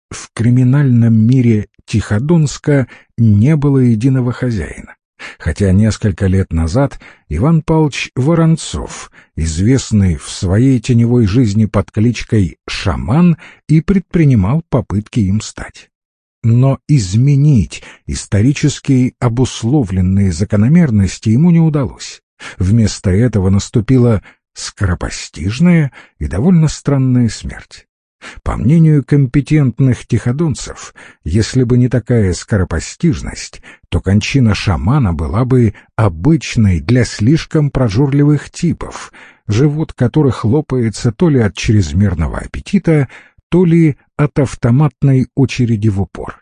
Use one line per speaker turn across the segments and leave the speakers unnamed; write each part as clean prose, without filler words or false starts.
В криминальном мире Тиходонска не было единого хозяина, хотя несколько лет назад Иван Павлович Воронцов, известный в своей теневой жизни под кличкой «Шаман», и предпринимал попытки им стать. Но изменить исторически обусловленные закономерности ему не удалось. Вместо этого наступила скоропостижная и довольно странная смерть. По мнению компетентных тиходонцев, если бы не такая скоропостижность, то кончина шамана была бы обычной для слишком прожорливых типов, живот которых лопается то ли от чрезмерного аппетита, то ли от автоматной очереди в упор.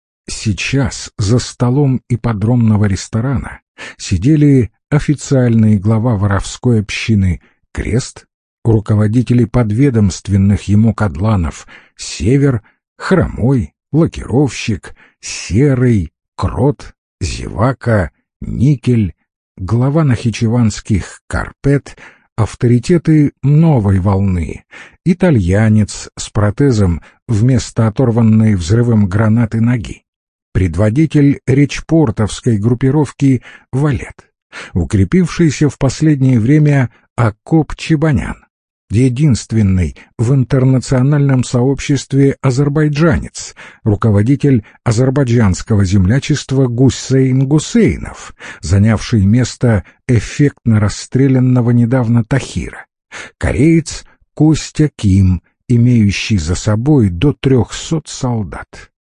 Сейчас за столом ипподромного ресторана сидели официальный глава воровской общины Крест, руководители подведомственных ему кадланов Север, Хромой, Лакировщик, Серый, Крот, Зевака, Никель, глава нахичеванских Карпет, авторитеты новой волны, итальянец с протезом вместо оторванной взрывом гранаты ноги, предводитель речпортовской группировки Валет, укрепившийся в последнее время Акоп Чебанян, единственный в интернациональном сообществе азербайджанец, руководитель азербайджанского землячества Гусейн Гусейнов, занявший место эффектно расстрелянного недавно Тахира, кореец Костя Ким, имеющий за собой до 300 солдат.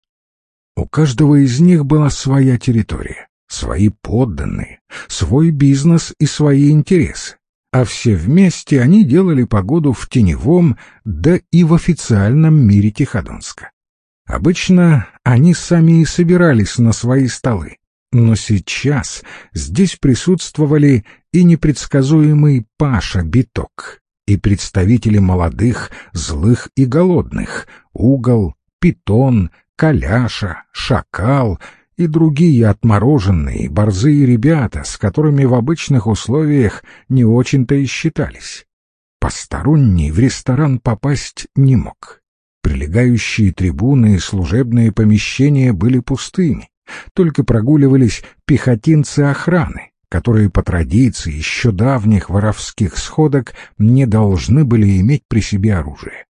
У каждого из них была своя территория, свои подданные, свой бизнес и свои интересы, а все вместе они делали погоду в теневом, да и в официальном мире Тиходонска. Обычно они сами и собирались на свои столы, но сейчас здесь присутствовали и непредсказуемый Паша Биток, и представители молодых, злых и голодных, Угол, Питон, Коляша, Шакал и другие отмороженные, борзые ребята, с которыми в обычных условиях не очень-то и считались. Посторонний в ресторан попасть не мог. Прилегающие трибуны и служебные помещения были пустыми, только прогуливались пехотинцы охраны, которые по традиции еще давних воровских сходок не должны были иметь при себе оружие.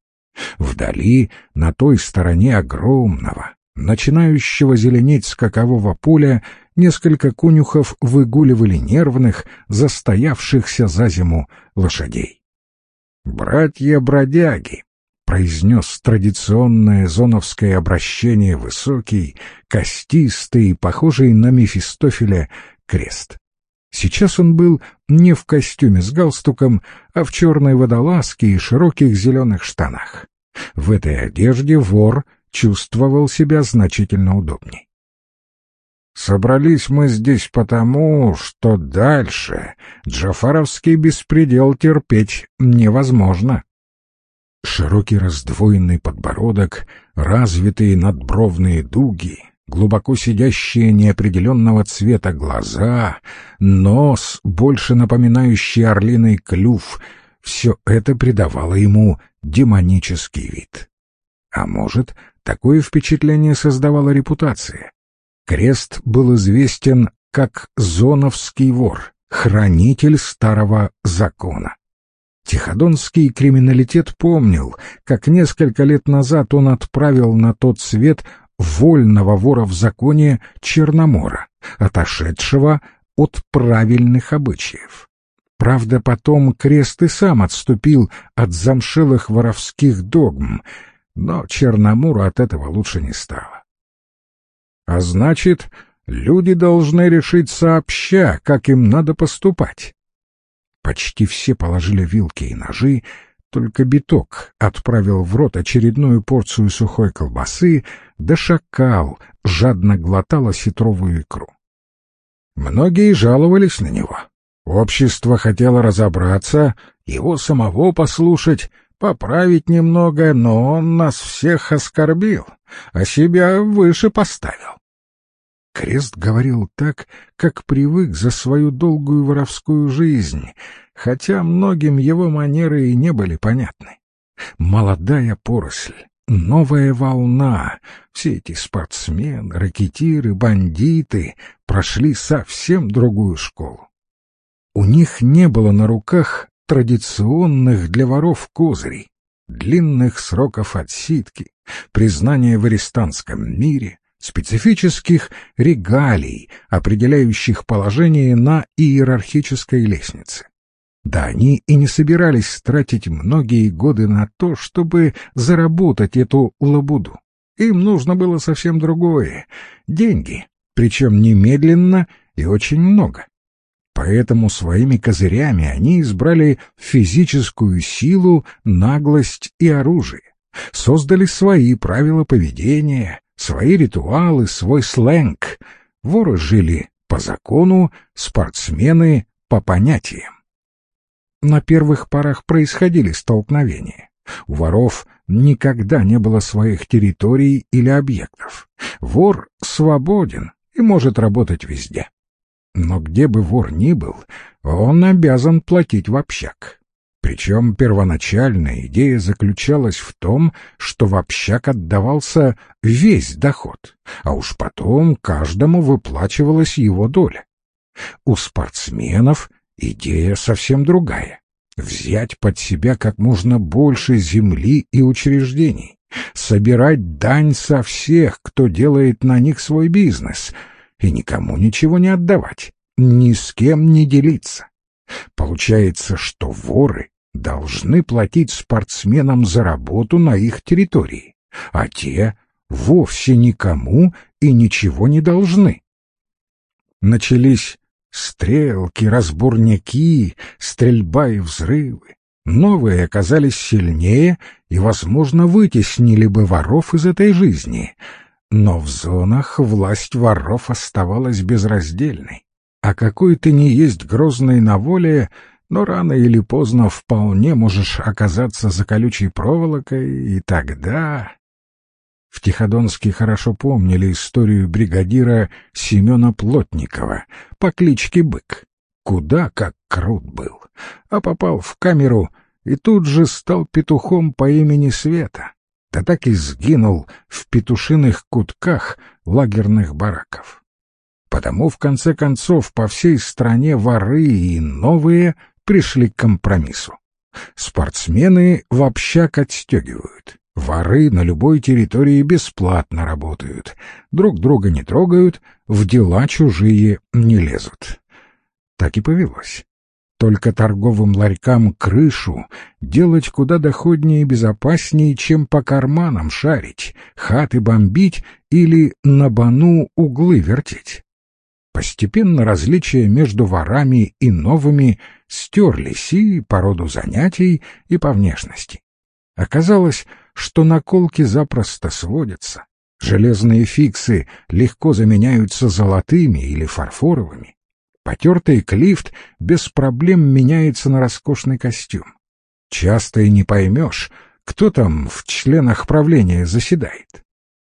Вдали, на той стороне огромного, начинающего зеленеть скакового поля, несколько конюхов выгуливали нервных, застоявшихся за зиму лошадей. «Братья-бродяги», — произнес традиционное зоновское обращение высокий, костистый, похожий на Мефистофеля Крест. Сейчас он был не в костюме с галстуком, а в черной водолазке и широких зеленых штанах. В этой одежде вор чувствовал себя значительно удобней. «Собрались мы здесь потому, что дальше джафаровский беспредел терпеть невозможно». Широкий раздвоенный подбородок, развитые надбровные дуги, глубоко сидящие неопределенного цвета глаза, нос, больше напоминающий орлиный клюв — все это придавало ему демонический вид. А может, такое впечатление создавала репутация. Крест был известен как зоновский вор, хранитель старого закона. Тиходонский криминалитет помнил, как несколько лет назад он отправил на тот свет вольного вора в законе Черномора, отошедшего от правильных обычаев. Правда, потом Крест и сам отступил от замшелых воровских догм, но Черномору от этого лучше не стало. А значит, люди должны решить сообща, как им надо поступать. Почти все положили вилки и ножи, только Биток отправил в рот очередную порцию сухой колбасы, да Шакал жадно глотал осетровую икру. Многие жаловались на него. Общество хотело разобраться, его самого послушать, поправить немного, но он нас всех оскорбил, а себя выше поставил. Крест говорил так, как привык за свою долгую воровскую жизнь, хотя многим его манеры и не были понятны. Молодая поросль, новая волна. Все эти спортсмены, рэкетиры, бандиты прошли совсем другую школу. У них не было на руках традиционных для воров козырей, длинных сроков отсидки, признания в арестантском мире, специфических регалий, определяющих положение на иерархической лестнице. Да они и не собирались тратить многие годы на то, чтобы заработать эту лабуду. Им нужно было совсем другое — деньги, причем немедленно и очень много. Поэтому своими козырями они избрали физическую силу, наглость и оружие, создали свои правила поведения, свои ритуалы, свой сленг. Воры жили по закону, спортсмены — по понятиям. На первых порах происходили столкновения. У воров никогда не было своих территорий или объектов. Вор свободен и может работать везде. Но где бы вор ни был, он обязан платить в общак. Причем первоначальная идея заключалась в том, что в общак отдавался весь доход, а уж потом каждому выплачивалась его доля. У спортсменов идея совсем другая — взять под себя как можно больше земли и учреждений, собирать дань со всех, кто делает на них свой бизнес, и никому ничего не отдавать, ни с кем не делиться. Получается, что воры должны платить спортсменам за работу на их территории, а те вовсе никому и ничего не должны. Начались стрелки, разборняки, стрельба и взрывы. Новые оказались сильнее и, возможно, вытеснили бы воров из этой жизни. Но в зонах власть воров оставалась безраздельной. А какой ты ни есть грозный на воле, но рано или поздно вполне можешь оказаться за колючей проволокой, и тогда... В Тиходонске хорошо помнили историю бригадира Семена Плотникова по кличке Бык. Куда как крут был, а попал в камеру и тут же стал петухом по имени Света, да так и сгинул в петушиных кутках лагерных бараков. Потому, в конце концов, по всей стране воры и новые пришли к компромиссу. Спортсмены в общак отстегивают. Воры на любой территории бесплатно работают, друг друга не трогают, в дела чужие не лезут. Так и повелось. Только торговым ларькам крышу делать куда доходнее и безопаснее, чем по карманам шарить, хаты бомбить или на бану углы вертеть. Постепенно различия между ворами и новыми стерлись и по роду занятий, и по внешности. Оказалось, что наколки запросто сводятся, железные фиксы легко заменяются золотыми или фарфоровыми, потертый клифт без проблем меняется на роскошный костюм. Часто и не поймешь, кто там в членах правления заседает.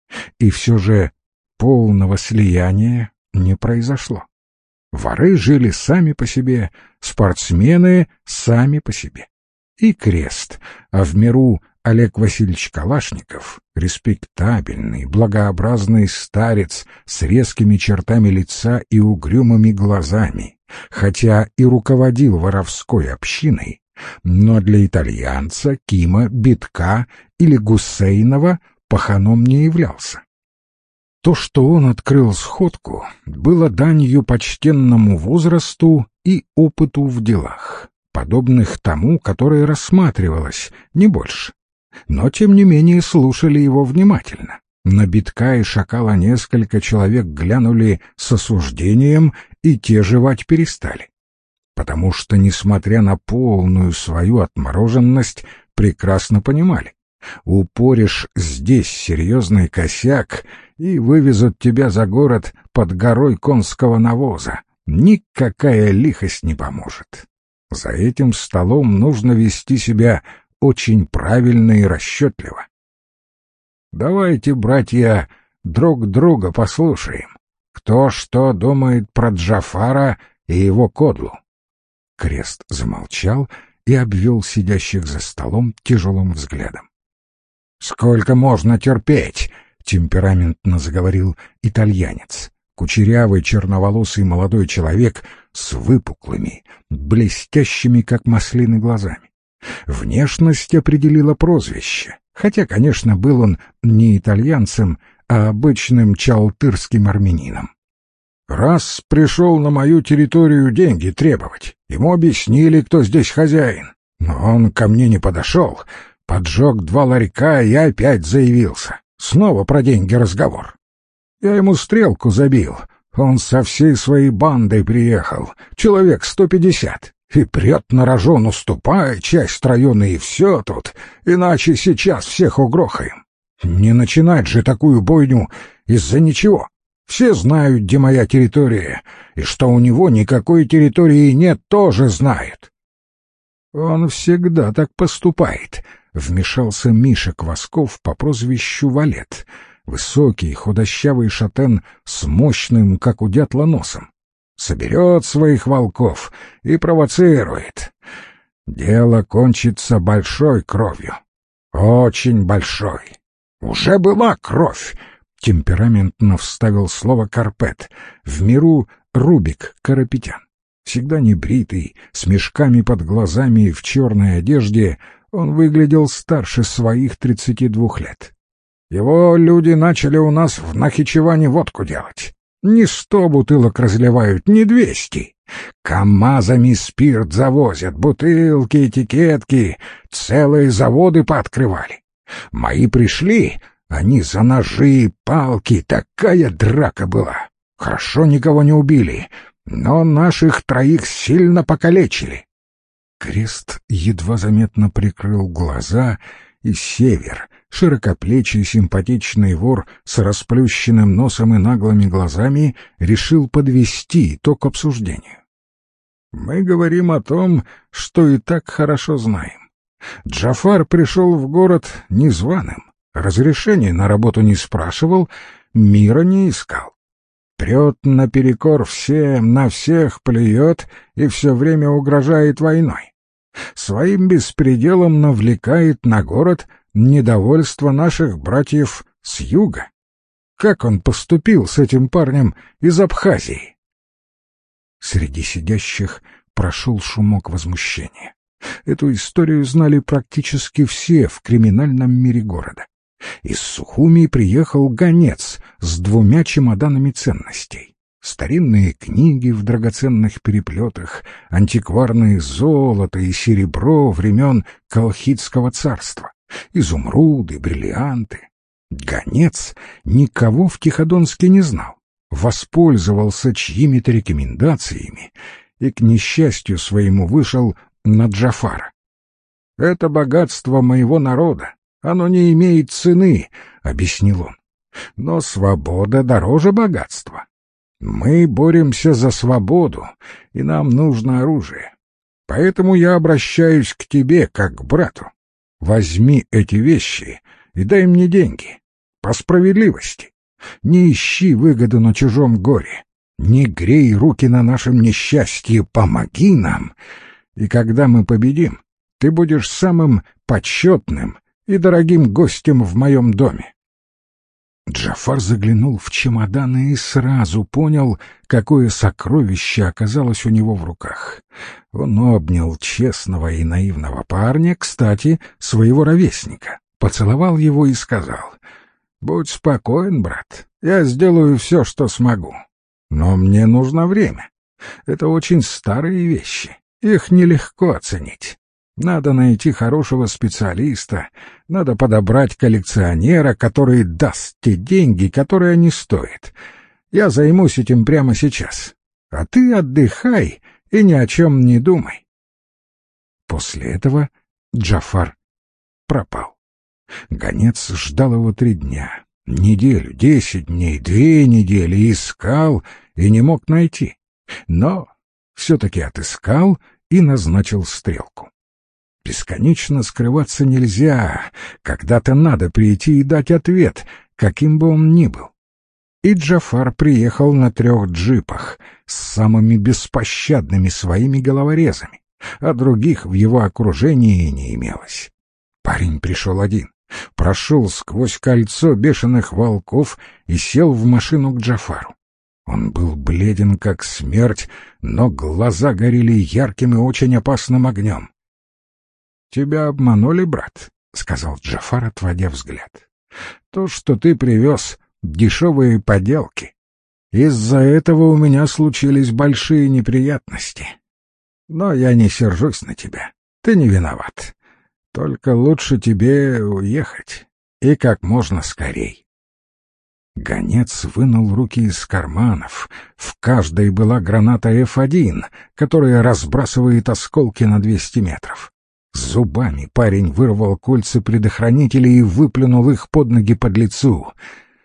И все же полного слияния не произошло. Воры жили сами по себе, спортсмены сами по себе. И крест, а в миру Олег Васильевич Калашников, респектабельный, благообразный старец с резкими чертами лица и угрюмыми глазами, хотя и руководил воровской общиной, но для итальянца Кима, Битка или Гусейнова паханом не являлся. То, что он открыл сходку, было данью почтенному возрасту и опыту в делах, подобных тому, которое рассматривалось, не больше. Но, тем не менее, слушали его внимательно. На Битка и Шакала несколько человек глянули с осуждением, и те жевать перестали. Потому что, несмотря на полную свою отмороженность, прекрасно понимали: упоришь здесь серьезный косяк и вывезут тебя за город под горой конского навоза. Никакая лихость не поможет. За этим столом нужно вести себя очень правильно и расчетливо. Давайте, братья, друг друга послушаем, кто что думает про Джафара и его кодлу. Крест замолчал и обвел сидящих за столом тяжелым взглядом. «Сколько можно терпеть?» — темпераментно заговорил итальянец. Кучерявый черноволосый молодой человек с выпуклыми, блестящими, как маслины, глазами. Внешность определила прозвище, хотя, конечно, был он не итальянцем, а обычным чалтырским армянином. «Раз пришел на мою территорию деньги требовать, ему объяснили, кто здесь хозяин, но он ко мне не подошел, поджег 2 ларька и опять заявился. Снова про деньги разговор. Я ему стрелку забил, он со всей своей бандой приехал, человек 150, и прет на рожон, уступая часть района, и все тут, иначе сейчас всех угрохаем. Не начинать же такую бойню из-за ничего. Все знают, где моя территория, и что у него никакой территории нет, тоже знают». «Он всегда так поступает», — вмешался Миша Квасков по прозвищу Валет, высокий, худощавый шатен с мощным, как у дятла, носом. «Соберет своих волков и провоцирует. Дело кончится большой кровью. Очень большой. Уже была кровь», — темпераментно вставил слово Карпет, в миру Рубик Карапетян. Всегда небритый, с мешками под глазами и в черной одежде, он выглядел старше своих 32 лет. «Его люди начали у нас в Нахичеване водку делать. Не 100 бутылок разливают, не 200. КамАЗами спирт завозят, бутылки, этикетки, целые заводы пооткрывали. Мои пришли, они за ножи и палки, такая драка была. Хорошо никого не убили, но наших 3 сильно покалечили». Крест едва заметно прикрыл глаза, и Север, широкоплечий симпатичный вор с расплющенным носом и наглыми глазами, решил подвести итог обсуждению. «Мы говорим о том, что и так хорошо знаем. Джафар пришел в город незваным, разрешения на работу не спрашивал, мира не искал. Прет наперекор всем, на всех плюет и все время угрожает войной. Своим беспределом навлекает на город недовольство наших братьев с юга. Как он поступил с этим парнем из Абхазии?» Среди сидящих прошел шумок возмущения. Эту историю знали практически все в криминальном мире города. Из Сухуми приехал гонец с 2 чемоданами ценностей. Старинные книги в драгоценных переплетах, антикварное золото и серебро времен Колхидского царства, изумруды, бриллианты. Гонец никого в Тиходонске не знал, воспользовался чьими-то рекомендациями и, к несчастью своему, вышел на Джафара. «Это богатство моего народа, оно не имеет цены», — объяснил он. «Но свобода дороже богатства. Мы боремся за свободу, и нам нужно оружие. Поэтому я обращаюсь к тебе, как к брату. Возьми эти вещи и дай мне деньги. По справедливости. Не ищи выгоду на чужом горе. Не грей руки на нашем несчастье. Помоги нам. И когда мы победим, ты будешь самым почетным и дорогим гостем в моем доме». Джафар заглянул в чемоданы и сразу понял, какое сокровище оказалось у него в руках. Он обнял честного и наивного парня, кстати, своего ровесника, поцеловал его и сказал: «Будь спокоен, брат, я сделаю все, что смогу. Но мне нужно время. Это очень старые вещи, их нелегко оценить. Надо найти хорошего специалиста, надо подобрать коллекционера, который даст те деньги, которые они стоят. Я займусь этим прямо сейчас. А ты отдыхай и ни о чем не думай». После этого Джафар пропал. Гонец ждал его 3 дня, неделю, 10 дней, 2 недели, искал и не мог найти. Но все-таки отыскал и назначил стрелку. Бесконечно скрываться нельзя, когда-то надо прийти и дать ответ, каким бы он ни был. И Джафар приехал на 3 джипах с самыми беспощадными своими головорезами, а других в его окружении не имелось. Парень пришел один. прошел сквозь кольцо бешеных волков и сел в машину к Джафару. Он был бледен, как смерть, но глаза горели ярким и очень опасным огнем. «Тебя обманули, брат», — сказал Джафар, отводя взгляд. «То, что ты привез, дешевые поделки. Из-за этого у меня случились большие неприятности. Но я не сержусь на тебя, ты не виноват. Только лучше тебе уехать, и как можно скорей». Гонец вынул руки из карманов. В каждой была граната F1, которая разбрасывает осколки на 200 метров. Зубами парень вырвал кольца предохранителей и выплюнул их под ноги подлецу.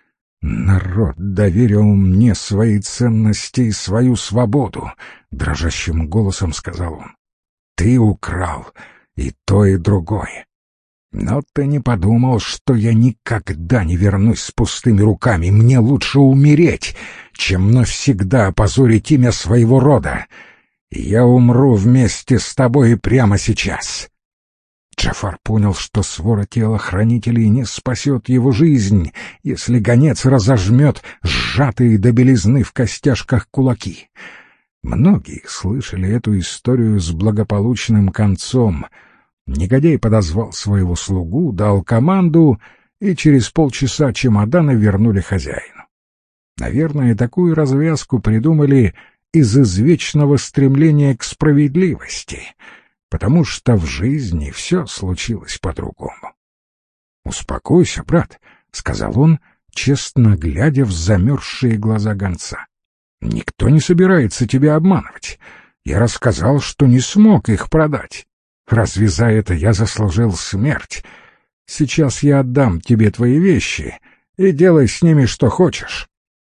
«Народ доверил мне свои ценности и свою свободу», — дрожащим голосом сказал он. «Ты украл и то, и другое. Но ты не подумал, что я никогда не вернусь с пустыми руками. Мне лучше умереть, чем навсегда опозорить имя своего рода. Я умру вместе с тобой прямо сейчас». Джафар понял, что свора телохранителей не спасет его жизнь, если гонец разожмет сжатые до белизны в костяшках кулаки. Многие слышали эту историю с благополучным концом. Негодяй подозвал своего слугу, дал команду, и через полчаса чемоданы вернули хозяину. Наверное, такую развязку придумали из извечного стремления к справедливости, потому что в жизни все случилось по-другому. «Успокойся, брат», — сказал он, честно глядя в замерзшие глаза гонца. «Никто не собирается тебя обманывать. Я рассказал, что не смог их продать. Разве за это я заслужил смерть? Сейчас я отдам тебе твои вещи, и делай с ними что хочешь».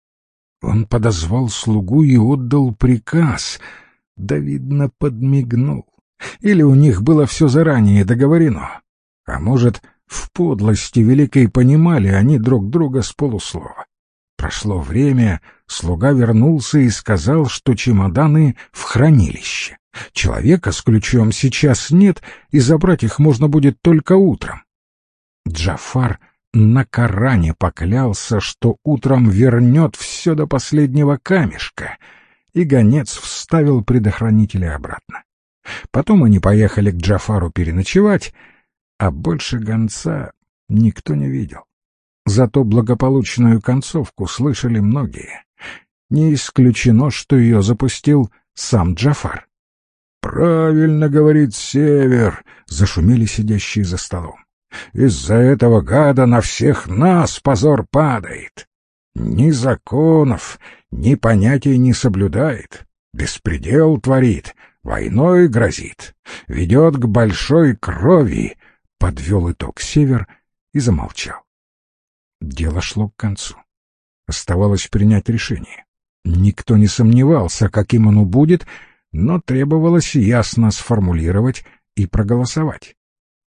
Он подозвал слугу и отдал приказ, да, видно, подмигнул. Или у них было все заранее договорено, а может, в подлости великой понимали они друг друга с полуслова. Прошло время, слуга вернулся и сказал, что чемоданы в хранилище. Человека с ключом сейчас нет, и забрать их можно будет только утром. Джафар на Коране поклялся, что утром вернет все до последнего камешка, и гонец вставил предохранители обратно. Потом они поехали к Джафару переночевать, а больше гонца никто не видел. Зато благополучную концовку слышали многие. Не исключено, что ее запустил сам Джафар. «Правильно, — говорит Север, — зашумели сидящие за столом. Из-за этого гада на всех нас позор падает. Ни законов, ни понятий не соблюдает, беспредел творит, войной грозит, ведет к большой крови», — подвел итог Север и замолчал. Дело шло к концу. Оставалось принять решение. Никто не сомневался, каким оно будет, но требовалось ясно сформулировать и проголосовать.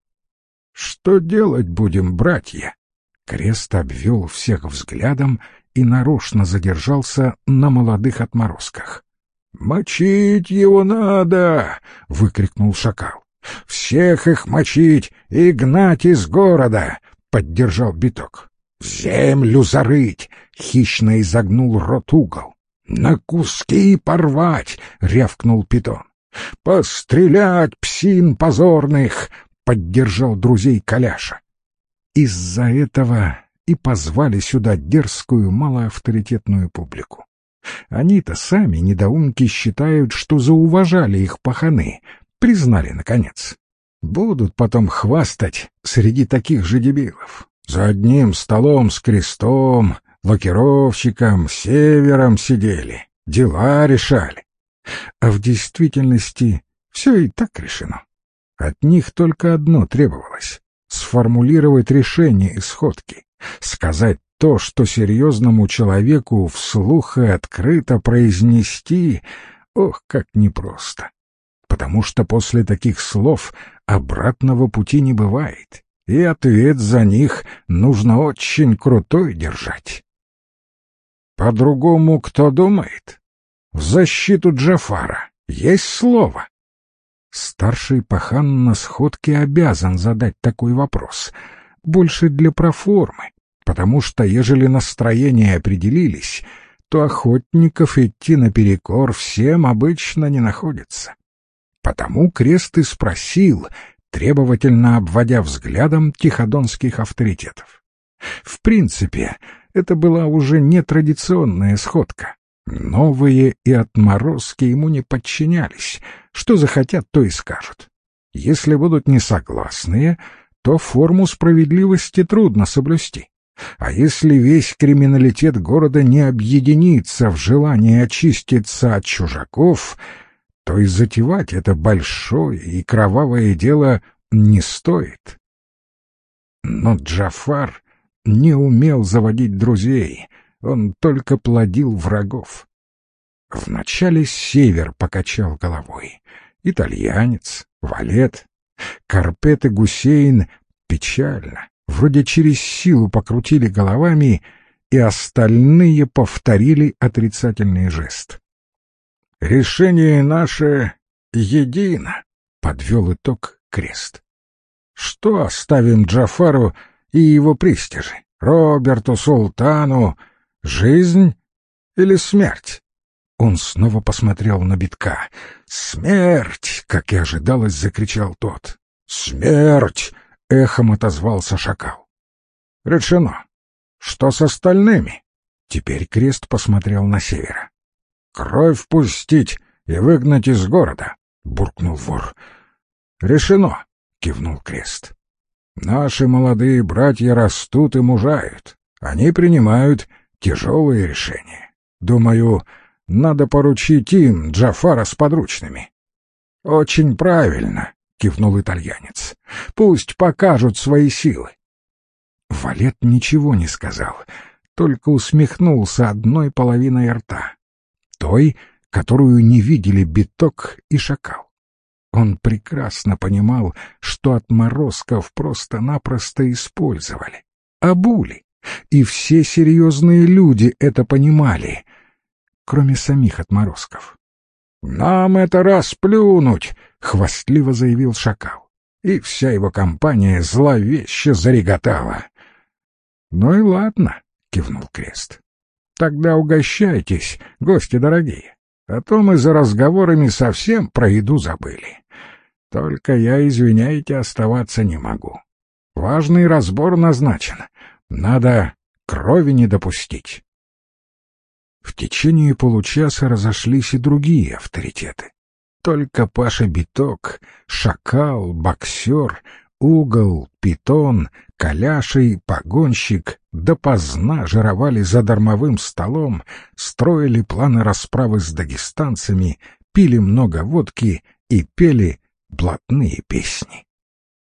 «Что делать будем, братья?» Крест обвел всех взглядом и нарочно задержался на молодых отморозках. «Мочить его надо!» — выкрикнул шакал. «Всех их мочить и гнать из города!» — поддержал Биток. «В землю зарыть!» — хищно изогнул рот угол. «На куски порвать!» — рявкнул Питон. «Пострелять, псин позорных!» — поддержал друзей Коляша. Из-за этого и позвали сюда дерзкую, малоавторитетную публику. Они-то сами, недоумки, считают, что зауважали их паханы, признали, наконец. Будут потом хвастать среди таких же дебилов. За одним столом с Крестом, Лакировщиком, Севером сидели, дела решали. А в действительности все и так решено. От них только одно требовалось — сформулировать решение исходки, сказать то, что серьезному человеку вслух и открыто произнести, ох, как непросто. Потому что после таких слов обратного пути не бывает, и ответ за них нужно очень крутой держать. По-другому кто думает? В защиту Джафара есть слово? Старший пахан на сходке обязан задать такой вопрос. больше для проформы, потому что, ежели настроения определились, то охотников идти наперекор всем обычно не находится. Потому Крест и спросил, требовательно обводя взглядом тиходонских авторитетов. В принципе, это была уже не традиционная сходка. Новые и отморозки ему не подчинялись. Что захотят, то и скажут. Если будут несогласные, то форму справедливости трудно соблюсти. А если весь криминалитет города не объединится в желании очиститься от чужаков, то и затевать это большое и кровавое дело не стоит. Но Джафар не умел заводить друзей, он только плодил врагов. Вначале Север покачал головой, итальянец, Валет, Карпет и Гусейн печально, вроде через силу покрутили головами, и остальные повторили отрицательный жест. «Решение наше едино», — подвел итог Крест. «Что оставим Джафару и его пристижи, Роберту, Султану, жизнь или смерть?» Он снова посмотрел на Битка. «Смерть!» — как и ожидалось, закричал тот. «Смерть!» — эхом отозвался шакал. «Решено. Что с остальными?» Теперь Крест посмотрел на Севера. «Кровь пустить и выгнать из города», — буркнул вор. «Решено», — кивнул Крест. «Наши молодые братья растут и мужают. Они принимают тяжелые решения. Думаю, надо поручить им Джафара с подручными». «Очень правильно», — кивнул итальянец. «Пусть покажут свои силы». Валет ничего не сказал, только усмехнулся одной половиной рта, той, которую не видели Биток и шакал. Он прекрасно понимал, что отморозков просто-напросто использовали, обули, и все серьезные люди это понимали, кроме самих отморозков. «Нам это расплюнуть!» — хвастливо заявил шакал, и вся его компания зловеще зареготала. «Ну и ладно», — кивнул Крест. «Тогда угощайтесь, гости дорогие, а то мы за разговорами совсем про еду забыли. Только я, извиняйте, оставаться не могу. Важный разбор назначен, надо крови не допустить». В течение получаса разошлись и другие авторитеты. Только Паша Биток, шакал, боксер, угол, питон, коляший, погонщик допоздна жировали за дармовым столом, строили планы расправы с дагестанцами, пили много водки и пели блатные песни.